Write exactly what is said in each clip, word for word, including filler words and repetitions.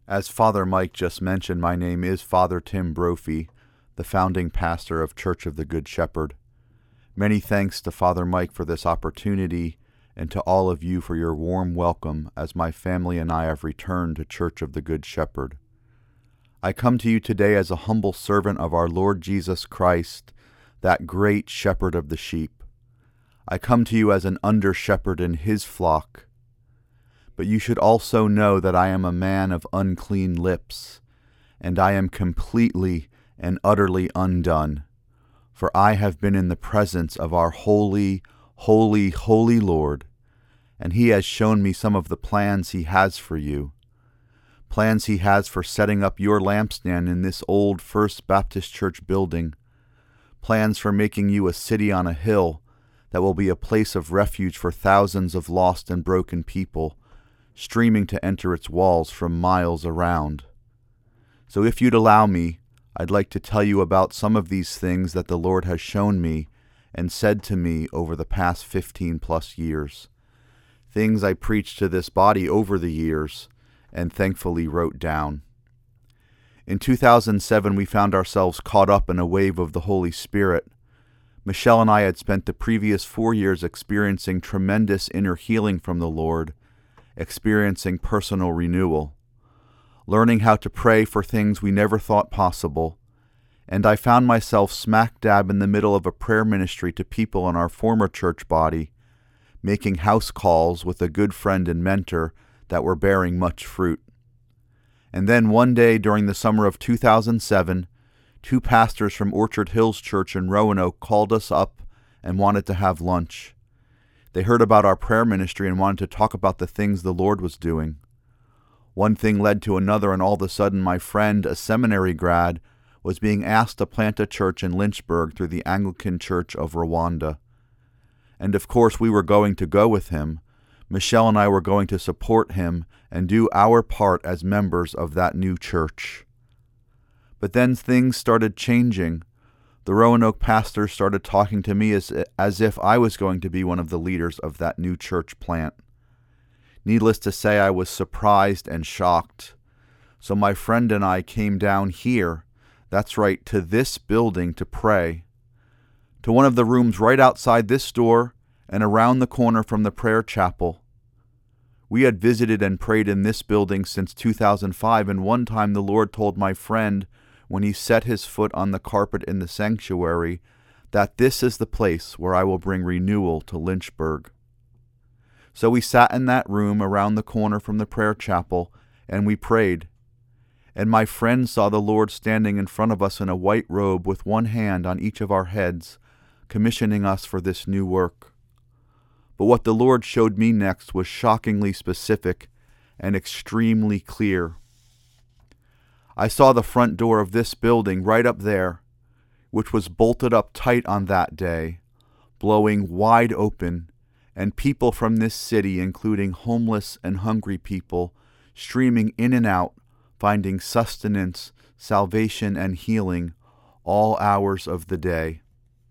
As Father Mike just mentioned, my name is Father Tim Brophy, the founding pastor of Church of the Good Shepherd. Many thanks to Father Mike for this opportunity and to all of you for your warm welcome as my family and I have returned to Church of the Good Shepherd. I come to you today as a humble servant of our Lord Jesus Christ, that great shepherd of the sheep. I come to you as an under-shepherd in his flock. But you should also know that I am a man of unclean lips, and I am completely and utterly undone. For I have been in the presence of our holy, holy, holy Lord, and he has shown me some of the plans he has for you. Plans he has for setting up your lampstand in this old First Baptist Church building. Plans for making you a city on a hill that will be a place of refuge for thousands of lost and broken people, streaming to enter its walls from miles around. So if you'd allow me, I'd like to tell you about some of these things that the Lord has shown me and said to me over the past fifteen plus years. Things I preached to this body over the years and thankfully wrote down. In two thousand seven, we found ourselves caught up in a wave of the Holy Spirit. Michelle and I had spent the previous four years experiencing tremendous inner healing from the Lord, experiencing personal renewal, learning how to pray for things we never thought possible, and I found myself smack dab in the middle of a prayer ministry to people in our former church body, making house calls with a good friend and mentor that were bearing much fruit. And then one day during the summer of two thousand seven, two pastors from Orchard Hills Church in Roanoke called us up and wanted to have lunch. They heard about our prayer ministry and wanted to talk about the things the Lord was doing. One thing led to another, and all of a sudden my friend, a seminary grad, was being asked to plant a church in Lynchburg through the Anglican Church of Rwanda. And of course we were going to go with him. Michelle and I were going to support him and do our part as members of that new church. But then things started changing. The Roanoke pastors started talking to me as, as if I was going to be one of the leaders of that new church plant. Needless to say, I was surprised and shocked. So my friend and I came down here, that's right, to this building to pray, to one of the rooms right outside this door and around the corner from the prayer chapel. We had visited and prayed in this building since two thousand five, and one time the Lord told my friend, when he set his foot on the carpet in the sanctuary, that this is the place where I will bring renewal to Lynchburg. So we sat in that room around the corner from the prayer chapel, and we prayed. And my friend saw the Lord standing in front of us in a white robe with one hand on each of our heads, commissioning us for this new work. But what the Lord showed me next was shockingly specific and extremely clear. I saw the front door of this building right up there, which was bolted up tight on that day, blowing wide open, and people from this city, including homeless and hungry people, streaming in and out, finding sustenance, salvation, and healing all hours of the day.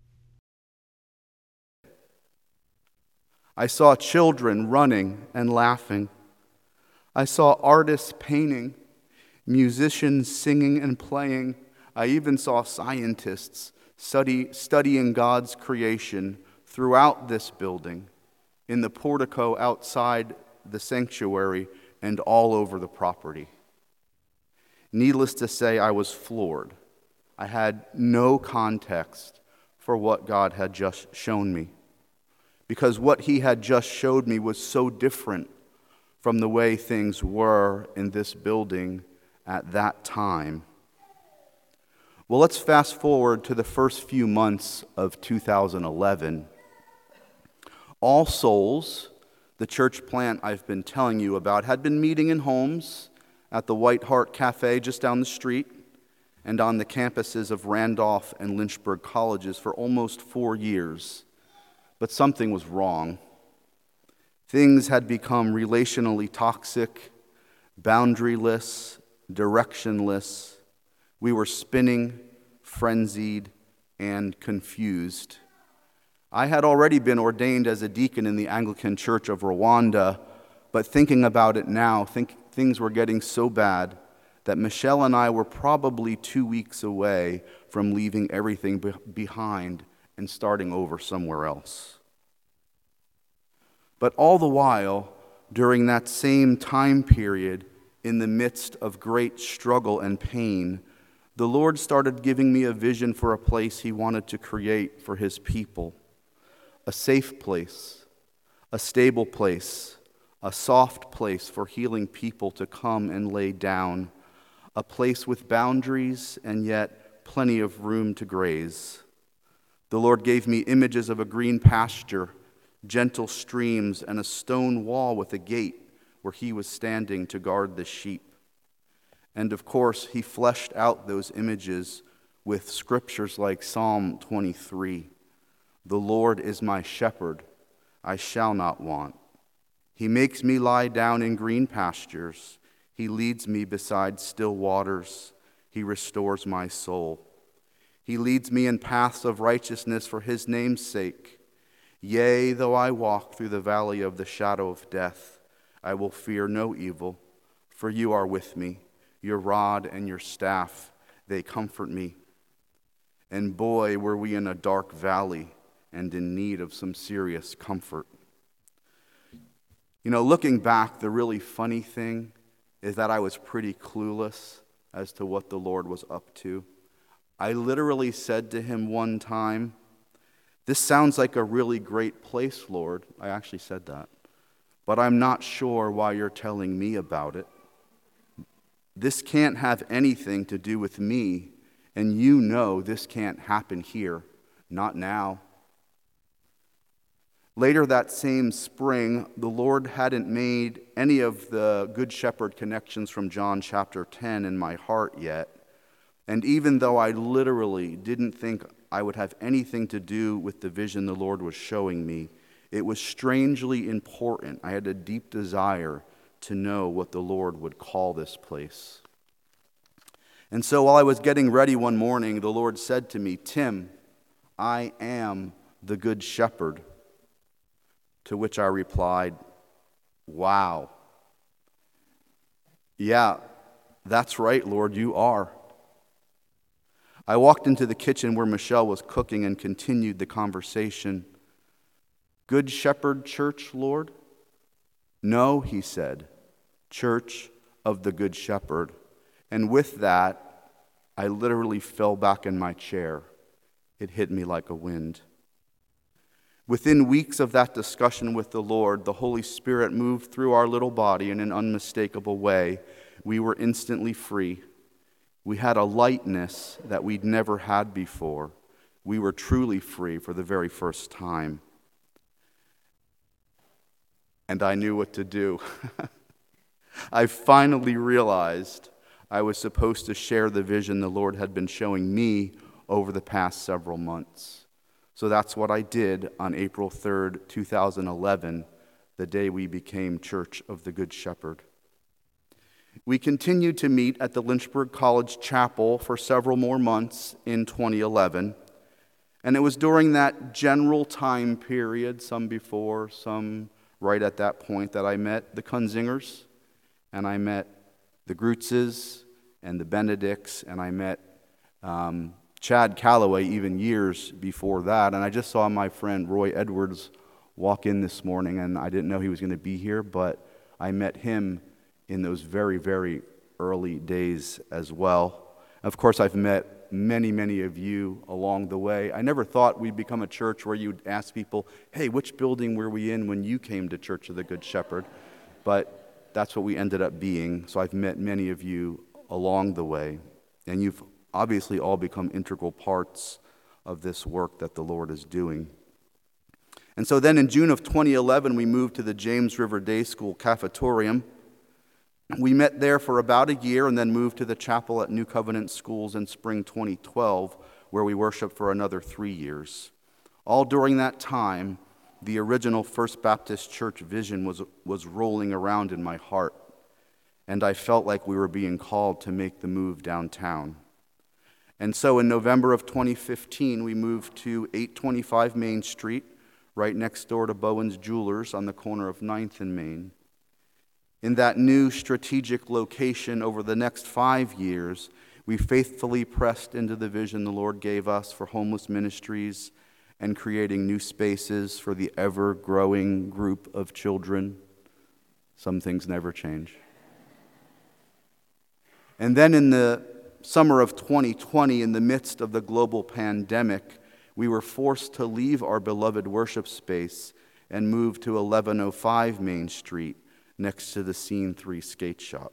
I saw children running and laughing. I saw artists painting, musicians singing and playing. I even saw scientists study, studying God's creation throughout this building, in the portico outside the sanctuary, and all over the property. Needless to say, I was floored. I had no context for what God had just shown me, because what he had just showed me was so different from the way things were in this building at that time. Well, let's fast forward to the first few months of two thousand eleven. All Souls, the church plant I've been telling you about, had been meeting in homes, at the White Hart Cafe just down the street, and on the campuses of Randolph and Lynchburg colleges for almost four years. But something was wrong. Things had become relationally toxic, boundaryless, directionless. We were spinning, frenzied, and confused. I had already been ordained as a deacon in the Anglican Church of Rwanda, but thinking about it now, think things were getting so bad that Michelle and I were probably two weeks away from leaving everything be- behind and starting over somewhere else. But all the while, during that same time period, in the midst of great struggle and pain, the Lord started giving me a vision for a place He wanted to create for His people. A safe place, a stable place, a soft place for healing people to come and lay down, a place with boundaries and yet plenty of room to graze. The Lord gave me images of a green pasture, gentle streams, and a stone wall with a gate where He was standing to guard the sheep. And of course, He fleshed out those images with scriptures like Psalm twenty-three. The Lord is my shepherd, I shall not want. He makes me lie down in green pastures. He leads me beside still waters. He restores my soul. He leads me in paths of righteousness for His name's sake. Yea, though I walk through the valley of the shadow of death, I will fear no evil, for You are with me. Your rod and Your staff, they comfort me. And boy, were we in a dark valley and in need of some serious comfort. You know, looking back, the really funny thing is that I was pretty clueless as to what the Lord was up to. I literally said to Him one time, "This sounds like a really great place, Lord." I actually said that. "But I'm not sure why You're telling me about it. This can't have anything to do with me, and You know this can't happen here, not now." Later that same spring, the Lord hadn't made any of the Good Shepherd connections from John chapter ten in my heart yet. And even though I literally didn't think I would have anything to do with the vision the Lord was showing me, it was strangely important. I had a deep desire to know what the Lord would call this place. And so while I was getting ready one morning, the Lord said to me, "Tim, I am the Good Shepherd." To which I replied, "Wow. Yeah, that's right, Lord, You are." I walked into the kitchen where Michelle was cooking and continued the conversation. "Good Shepherd Church, Lord?" "No," He said, "Church of the Good Shepherd." And with that, I literally fell back in my chair. It hit me like a wind. Within weeks of that discussion with the Lord, the Holy Spirit moved through our little body in an unmistakable way. We were instantly free. We had a lightness that we'd never had before. We were truly free for the very first time. And I knew what to do. I finally realized I was supposed to share the vision the Lord had been showing me over the past several months. So that's what I did on April third, two thousand eleven, the day we became Church of the Good Shepherd. We continued to meet at the Lynchburg College Chapel for several more months in twenty eleven, and it was during that general time period, some before, some right at that point, that I met the Kunzingers, and I met the Grutzes and the Benedicts, and I met um, Chad Calloway even years before that. And I just saw my friend Roy Edwards walk in this morning, and I didn't know he was going to be here, but I met him in those very, very early days as well. Of course, I've met many, many of you along the way. I never thought we'd become a church where you'd ask people, "Hey, which building were we in when you came to Church of the Good Shepherd?" But that's what we ended up being. So I've met many of you along the way, and you've obviously all become integral parts of this work that the Lord is doing. And so then in June of twenty eleven, we moved to the James River Day School cafetorium. We met there for about a year and then moved to the chapel at New Covenant Schools in spring twenty twelve, where we worshiped for another three years. All during that time, the original First Baptist Church vision was, was rolling around in my heart, and I felt like we were being called to make the move downtown. And so in November of twenty fifteen, we moved to eight twenty-five Main Street, right next door to Bowen's Jewelers on the corner of ninth and Main. In that new strategic location over the next five years, we faithfully pressed into the vision the Lord gave us for homeless ministries and creating new spaces for the ever-growing group of children. Some things never change. And then in the summer of twenty twenty, in the midst of the global pandemic, we were forced to leave our beloved worship space and move to eleven oh five Main Street, next to the Scene three skate shop.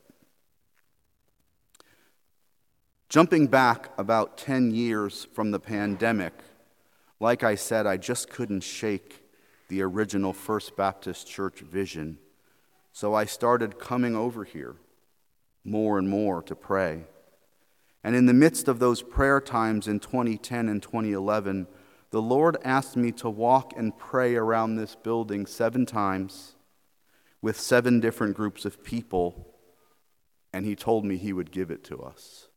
Jumping back about ten years from the pandemic, like I said, I just couldn't shake the original First Baptist Church vision. So I started coming over here more and more to pray. And in the midst of those prayer times in twenty ten and twenty eleven, the Lord asked me to walk and pray around this building seven times with seven different groups of people, and he told me he would give it to us.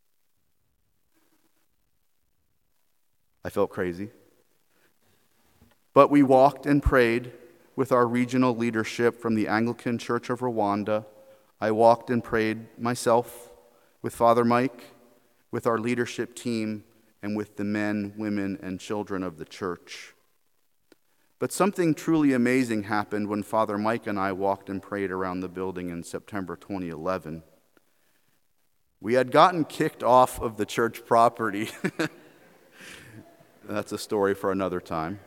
I felt crazy. But we walked and prayed with our regional leadership from the Anglican Church of Rwanda. I walked and prayed myself with Father Mike, with our leadership team, and with the men, women, and children of the church. But something truly amazing happened when Father Mike and I walked and prayed around the building in September twenty eleven. We had gotten kicked off of the church property. That's a story for another time.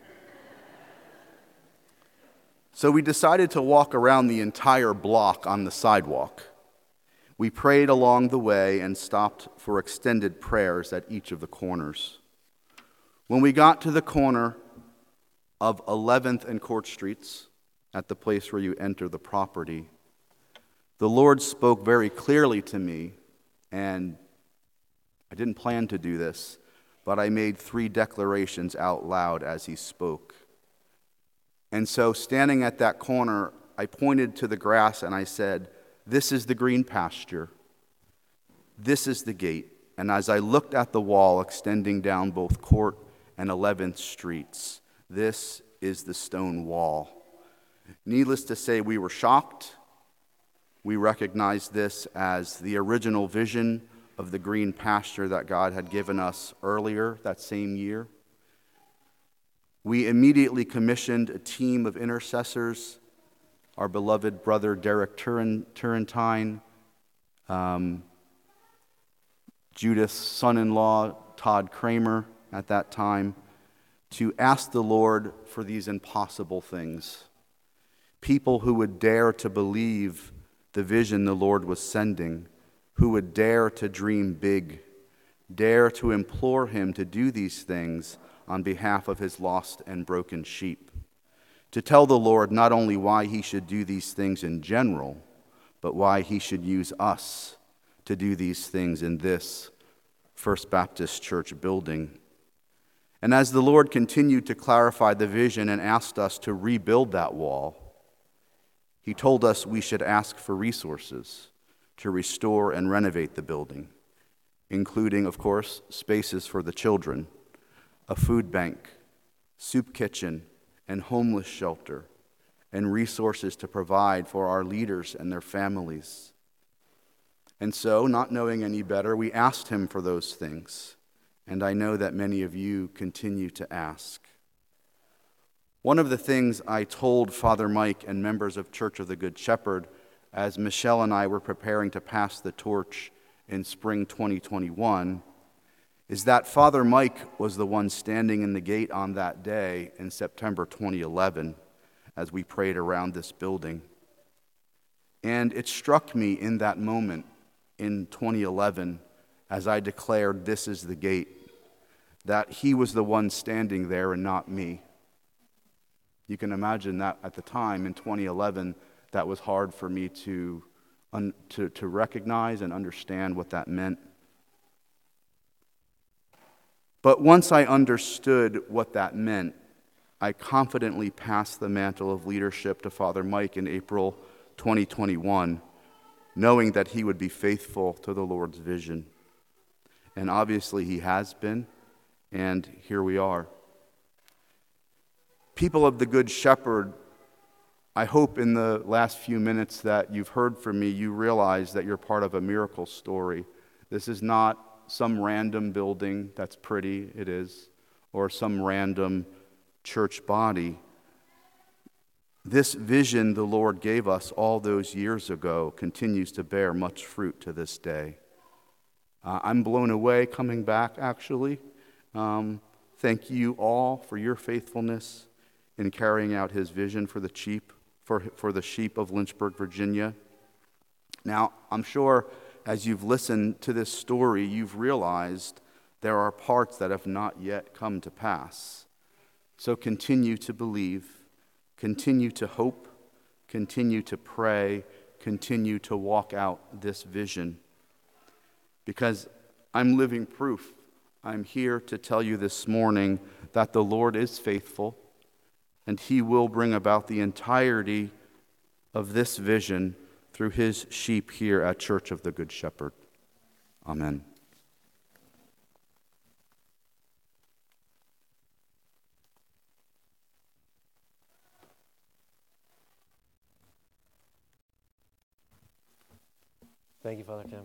So we decided to walk around the entire block on the sidewalk. We prayed along the way and stopped for extended prayers at each of the corners. When we got to the corner of eleventh and Court Streets, at the place where you enter the property, the Lord spoke very clearly to me, and I didn't plan to do this, but I made three declarations out loud as he spoke. And so standing at that corner, I pointed to the grass and I said, "This is the green pasture. This is the gate." And as I looked at the wall extending down both Court and eleventh Streets, this is the stone wall. Needless to say, we were shocked. We recognized this as the original vision of the green pasture that God had given us earlier that same year. We immediately commissioned a team of intercessors, our beloved brother Derek Turin, Turrentine, um, Judith's son-in-law, Todd Kramer, at that time, to ask the Lord for these impossible things. People who would dare to believe the vision the Lord was sending, who would dare to dream big, dare to implore him to do these things on behalf of his lost and broken sheep, to tell the Lord not only why he should do these things in general, but why he should use us to do these things in this First Baptist Church building. And as the Lord continued to clarify the vision and asked us to rebuild that wall, he told us we should ask for resources to restore and renovate the building, including, of course, spaces for the children, a food bank, soup kitchen, and homeless shelter, and resources to provide for our leaders and their families. And so, not knowing any better, we asked him for those things, and I know that many of you continue to ask. One of the things I told Father Mike and members of Church of the Good Shepherd as Michelle and I were preparing to pass the torch in spring twenty twenty-one is that Father Mike was the one standing in the gate on that day in September twenty eleven as we prayed around this building. And it struck me in that moment in twenty eleven as I declared, "This is the gate," that he was the one standing there and not me. You can imagine that at the time in twenty eleven, that was hard for me to, un, to, to recognize and understand what that meant. But once I understood what that meant, I confidently passed the mantle of leadership to Father Mike in April twenty twenty-one, knowing that he would be faithful to the Lord's vision. And obviously he has been, and here we are. People of the Good Shepherd I hope in the last few minutes that you've heard from me, you realize that you're part of a miracle story. This is not some random building that's pretty, it is, or some random church body. This vision the Lord gave us all those years ago continues to bear much fruit to this day. Uh, I'm blown away coming back, actually. Um, thank you all for your faithfulness in carrying out his vision for the sheep, for, for the sheep of Lynchburg, Virginia. Now, I'm sure as you've listened to this story, you've realized there are parts that have not yet come to pass. So continue to believe, continue to hope, continue to pray, continue to walk out this vision. Because I'm living proof. I'm here to tell you this morning that the Lord is faithful, and he will bring about the entirety of this vision through his sheep here at Church of the Good Shepherd. Amen. Thank you, Father Tim.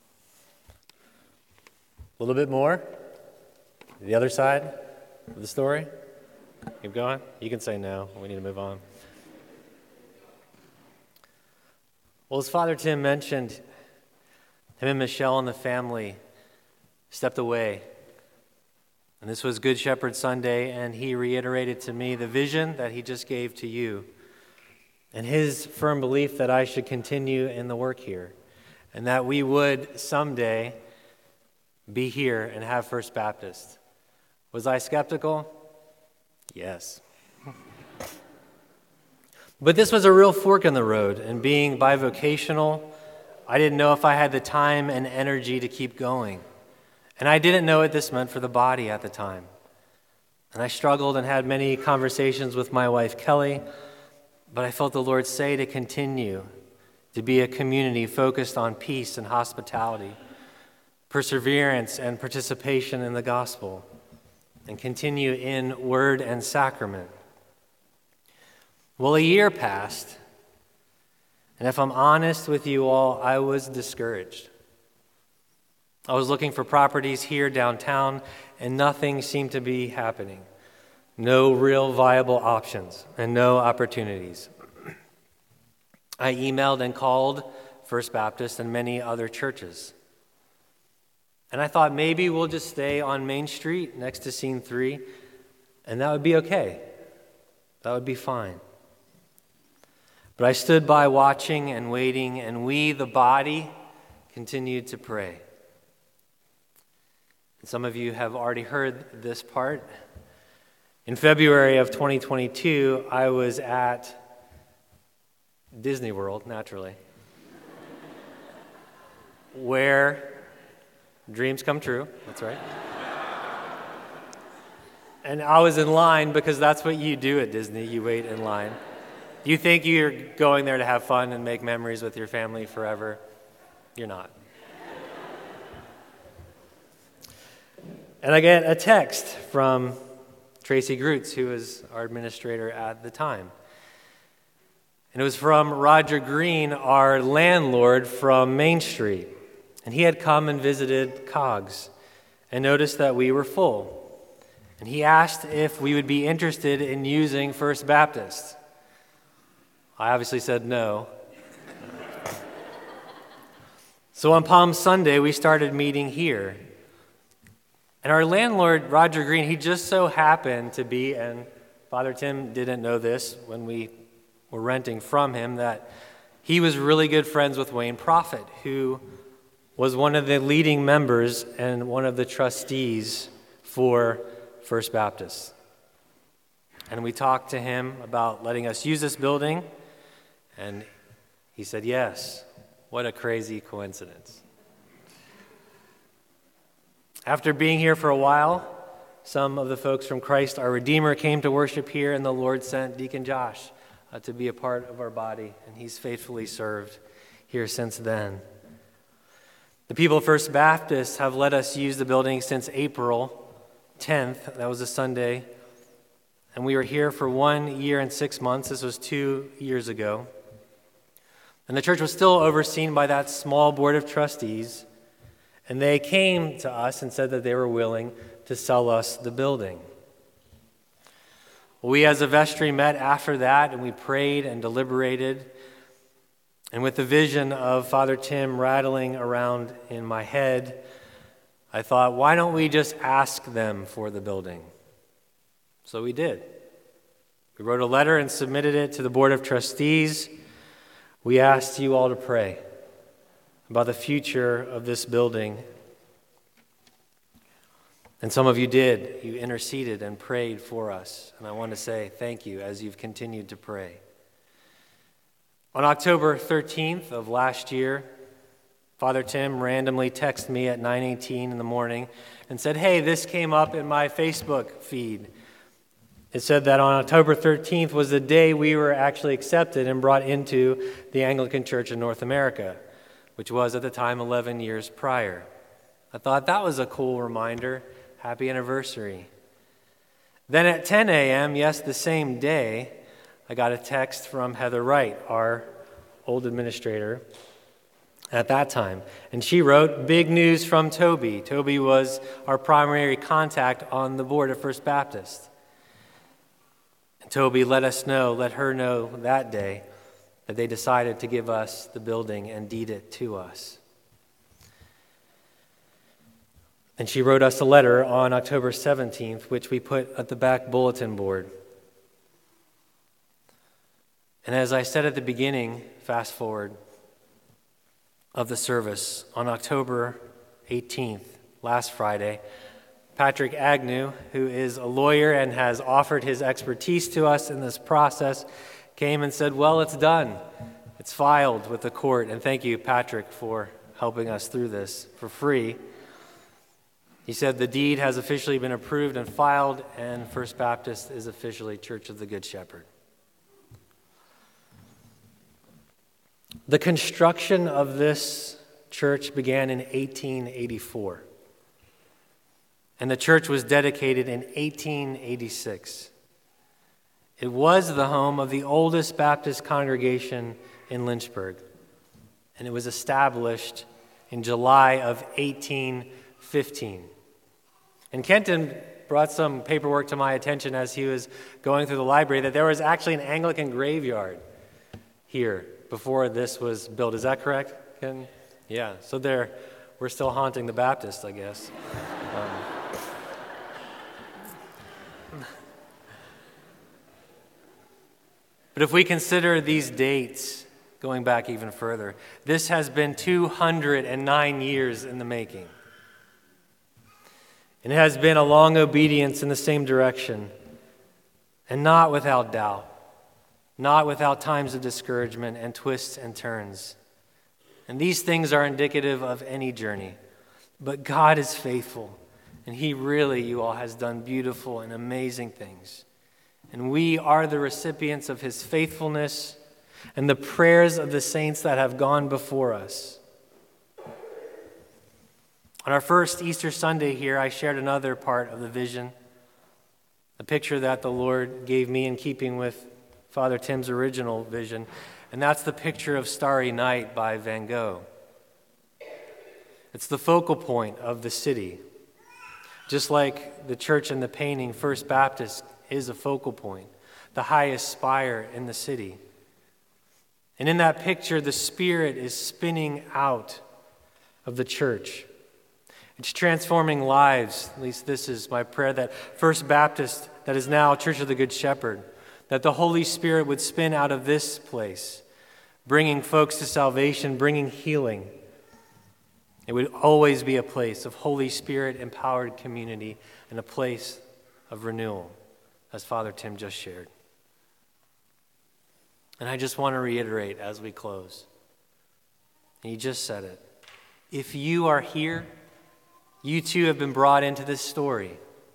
A little bit more. The other side of the story. Keep going. You can say no. We need to move on. Well, as Father Tim mentioned, him and Michelle and the family stepped away. And this was Good Shepherd Sunday, and he reiterated to me the vision that he just gave to you and his firm belief that I should continue in the work here and that we would someday be here and have First Baptist. Was I skeptical? Yes. But this was a real fork in the road, and being bivocational, I didn't know if I had the time and energy to keep going. And I didn't know what this meant for the body at the time. And I struggled and had many conversations with my wife, Kelly, but I felt the Lord say to continue to be a community focused on peace and hospitality, perseverance and participation in the gospel, and continue in word and sacrament. Well, a year passed, and if I'm honest with you all, I was discouraged. I was looking for properties here downtown, and nothing seemed to be happening. No real viable options and no opportunities. I emailed and called First Baptist and many other churches. And I thought maybe we'll just stay on Main Street next to Scene three, and that would be okay. That would be fine. But I stood by watching and waiting, and we, the body, continued to pray. And some of you have already heard this part. In February of twenty twenty-two, I was at Disney World, naturally, where dreams come true, that's right. And I was in line because that's what you do at Disney, you wait in line. You think you're going there to have fun and make memories with your family forever. You're not. And I get a text from Tracy Groots, who was our administrator at the time. And it was from Roger Green, our landlord from Main Street. And he had come and visited Cogs and noticed that we were full. And he asked if we would be interested in using First Baptist. I obviously said no. So on Palm Sunday, we started meeting here. And our landlord, Roger Green, he just so happened to be, and Father Tim didn't know this when we were renting from him, that he was really good friends with Wayne Prophet, who was one of the leading members and one of the trustees for First Baptist. And we talked to him about letting us use this building, and he said yes. What a crazy coincidence. After being here for a while, some of the folks from Christ Our Redeemer came to worship here, and the Lord sent Deacon Josh uh, to be a part of our body, and he's faithfully served here since then. The people of First Baptist have let us use the building since April tenth. That was a Sunday. and we were here for one year and six months. This was two years ago. And the church was still overseen by that small board of trustees, and they came to us and said that they were willing to sell us the building. We as a vestry met after that, and we prayed and deliberated. And with the vision of Father Tim rattling around in my head, I thought, why don't we just ask them for the building? So we did. We wrote a letter and submitted it to the Board of Trustees. We asked you all to pray about the future of this building. And some of you did. You interceded and prayed for us. And I want to say thank you as you've continued to pray. On October thirteenth of last year, Father Tim randomly texted me at nine eighteen in the morning and said, hey, this came up in my Facebook feed. It said that on October thirteenth was the day we were actually accepted and brought into the Anglican Church in North America, which was at the time eleven years prior. I thought that was a cool reminder. Happy anniversary. Then at ten a.m., yes, the same day, I got a text from Heather Wright, our old administrator at that time. And she wrote, big news from Toby. Toby was our primary contact on the board of First Baptist. And Toby let us know, let her know that day that they decided to give us the building and deed it to us. And she wrote us a letter on October seventeenth, which we put at the back bulletin board. And as I said at the beginning, fast forward, of the service, on October eighteenth, last Friday, Patrick Agnew, who is a lawyer and has offered his expertise to us in this process, came and said, well, it's done. It's filed with the court. And thank you, Patrick, for helping us through this for free. He said the deed has officially been approved and filed, and First Baptist is officially Church of the Good Shepherd. The construction of this church began in eighteen eighty-four, and the church was dedicated in eighteen eighty-six. It was the home of the oldest Baptist congregation in Lynchburg, and it was established in July of eighteen fifteen. And Kenton brought some paperwork to my attention as he was going through the library that there was actually an Anglican graveyard here before this was built. Is that correct, Ken? Yeah, so there, we're still haunting the Baptists, I guess. Um, but if we consider these dates, going back even further, this has been two hundred nine years in the making. And it has been a long obedience in the same direction, and not without doubt. Not without times of discouragement and twists and turns. And these things are indicative of any journey. But God is faithful, and He really, you all, has done beautiful and amazing things. And we are the recipients of His faithfulness and the prayers of the saints that have gone before us. On our first Easter Sunday here, I shared another part of the vision, a picture that the Lord gave me in keeping with Father Tim's original vision, and that's the picture of Starry Night by Van Gogh. It's the focal point of the city. Just like the church in the painting, First Baptist is a focal point, the highest spire in the city. And in that picture, the Spirit is spinning out of the church. It's transforming lives. At least this is my prayer, that First Baptist, that is now Church of the Good Shepherd, that the Holy Spirit would spin out of this place, bringing folks to salvation, bringing healing. It would always be a place of Holy Spirit-empowered community and a place of renewal, as Father Tim just shared. And I just want to reiterate as we close. He just said it. If you are here, you too have been brought into this story.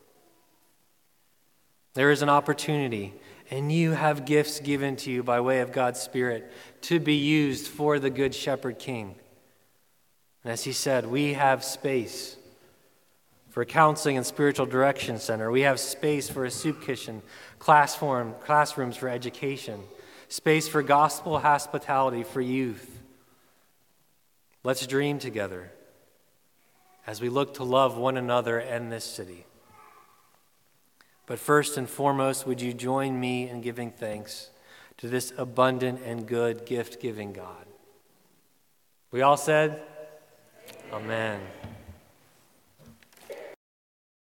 There is an opportunity, and you have gifts given to you by way of God's Spirit to be used for the Good Shepherd King. And as he said, we have space for a counseling and spiritual direction center. We have space for a soup kitchen, class form, classrooms for education, space for gospel hospitality for youth. Let's dream together as we look to love one another and this city. But first and foremost, would you join me in giving thanks to this abundant and good gift-giving God? We all said, Amen.